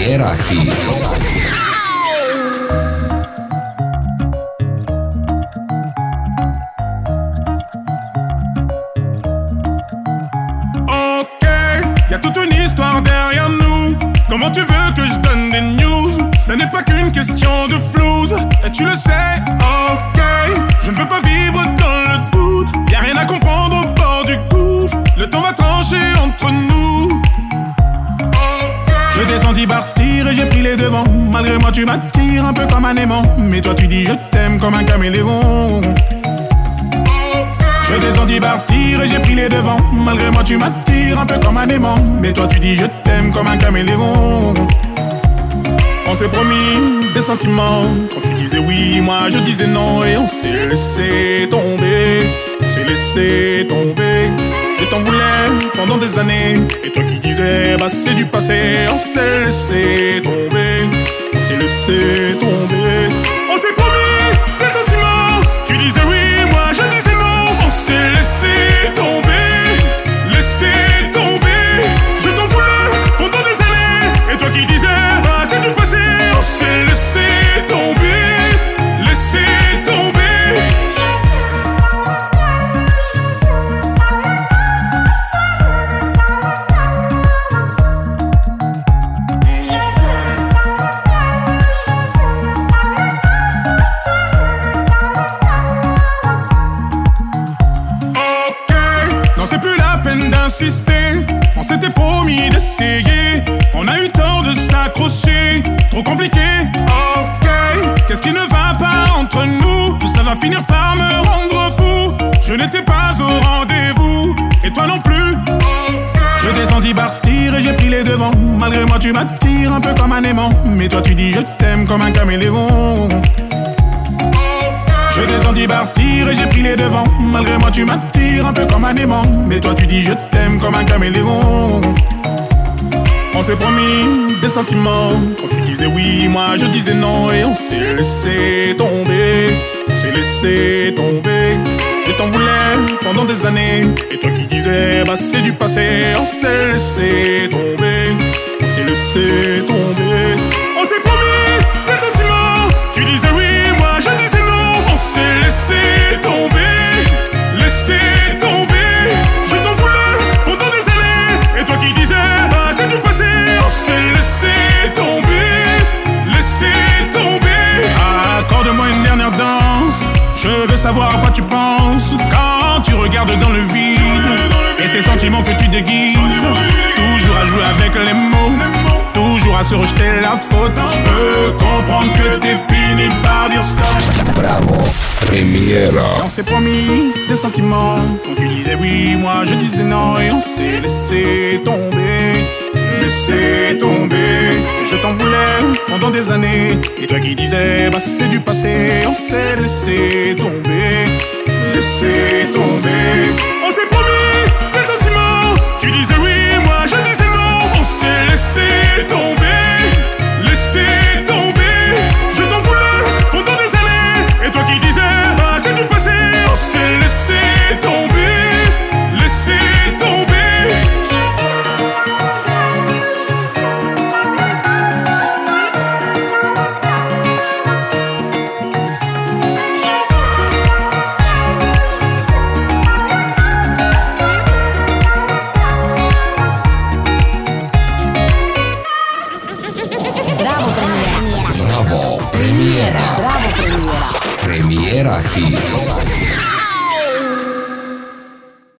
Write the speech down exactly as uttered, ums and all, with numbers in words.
Premiera Hit. Y'a toute une histoire derrière nous. Comment tu veux que je donne des news? Ce n'est pas qu'une question de flouze. Et tu le sais, ok. Je ne veux pas vivre dans le doute. Y'a rien à comprendre au bord du gouffre. Le temps va trancher entre nous. Je t'ai senti partir et j'ai pris les devants. Malgré moi tu m'attires un peu comme un aimant. Mais toi tu dis je t'aime comme un caméléon. Je t'ai senti partir et j'ai pris les devants. Malgré moi tu m'attires un peu comme un aimant. Mais toi tu dis je t'aime comme un caméléon. On s'est promis des sentiments. Quand tu disais oui, moi je disais non. Et on s'est laissé tomber. On s'est laissé tomber. Je t'en voulais pendant des années. Et toi qui disais bah c'est du passé. On s'est laissé tomber. On s'est laissé tomber. On s'est promis des sentiments. Tu disais oui, moi je disais non. On s'est laissé tomber, laissé tomber. Je t'en voulais pendant des années. Et toi qui disais, ah c'est du passé. On s'est laissé tomber, laissé tomber. On s'était promis d'essayer. On a eu tort de s'accrocher. Trop compliqué, ok. Qu'est-ce qui ne va pas entre nous? Tout ça va finir par me rendre fou. Je n'étais pas au rendez-vous. Et toi non plus. Je t'ai senti partir et j'ai pris les devants. Malgré moi tu m'attires un peu comme un aimant. Mais toi tu dis je t'aime comme un caméléon. Je t'ai senti partir et j'ai pris les devants. Malgré moi tu m'attires un peu comme un aimant. Mais toi tu dis je t'aime comme un caméléon. On s'est promis des sentiments. Quand tu disais oui, moi je disais non. Et on s'est laissé tomber. On s'est laissé tomber. Je t'en voulais pendant des années. Et toi qui disais bah c'est du passé. On s'est laissé tomber. On s'est laissé tomber. On s'est promis des sentiments. Tu disais oui, moi je disais non. On s'est laissé tomber, laissé tomber. Je t'en voulais pendant des années. Et toi qui disais, ah c'est du passé. On s'est laissé tomber, laissé tomber. Accorde-moi une dernière danse. Je veux savoir à quoi tu penses quand tu regardes dans le vide. Et ces sentiments que tu déguises. Toujours à jouer avec les mots. Toujours à se rejeter la faute. Je peux comprendre que t'es fini par dire stop. Bravo, Premiera. Et on s'est promis des sentiments. Quand tu disais oui, moi je disais non. Et on s'est laissé tomber, laissé tomber. Et je t'en voulais pendant des années. Et toi qui disais bah c'est du passé. On s'est laissé tomber, laissé tomber. On s'est promis des sentiments. Tu disais oui, moi je disais non. On s'est laissé tomber, laissé tomber. Je t'en voulais pendant des années. Et toi qui disais ah c'est du passé. On s'est laissé tomber, laissé tomber. Premiera Hit.